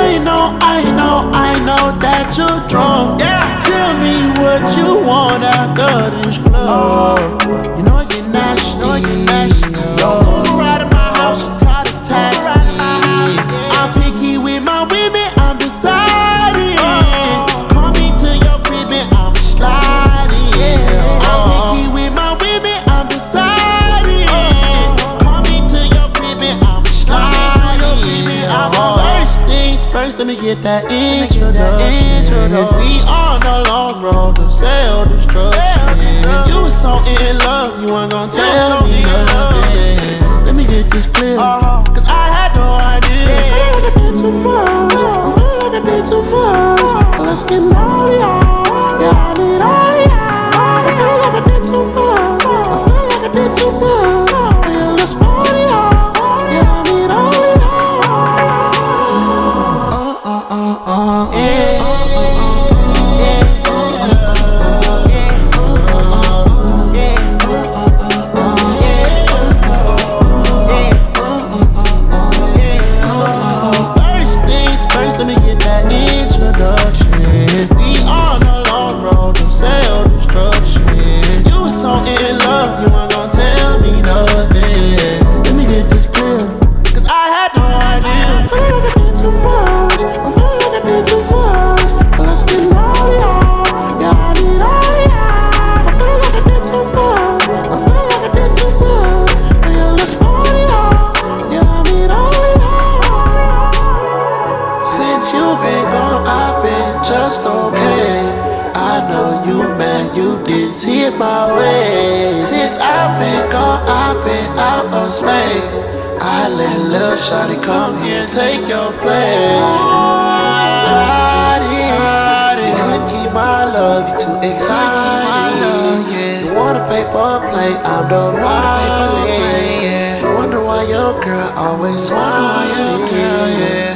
I know that you're drunk. Yeah. Tell me what you want after this club. You know you're nasty. Don't move right in my house and call a taxi. I'm picky with my women, I'm deciding. Call me to your crib and I'm sliding. I'm picky with my women, I'm deciding. Call me to your crib and I'm sliding. First things first, let me get that introduction. We on a long road to self-destruction. You was so in love, you weren't gonna tell me nothing. Let me get this clear, cause I had no idea. I feel like I did too much, I feel like I did too much. Let's get all y'all, yeah, I need all y'all. I feel like I did too much, I feel like I did too much. Yeah, let's party y'all, yeah, I need all y'all. Let me get that introduction. We on a long road to self-destruction. You was so in love, you weren't gonna tell me nothing. Let me get this clear, cause I had no idea. I feel like I did too much, I feel like I did too much. Let's get all y'all, yeah, I need all y'all. I feel like I did too much, I feel like I did too much. Yeah, let's party y'all, yeah, I need all y'all. Since you been gone, I've been just okay. I know you mad, you didn't see it my way. Since I've been gone, I've been out of space. I let lil' shawty come here and take your place. Couldn't keep my love, you too excited. You want a paper plate, I'm the right. You wonder why your girl always wonder why your girl, yeah.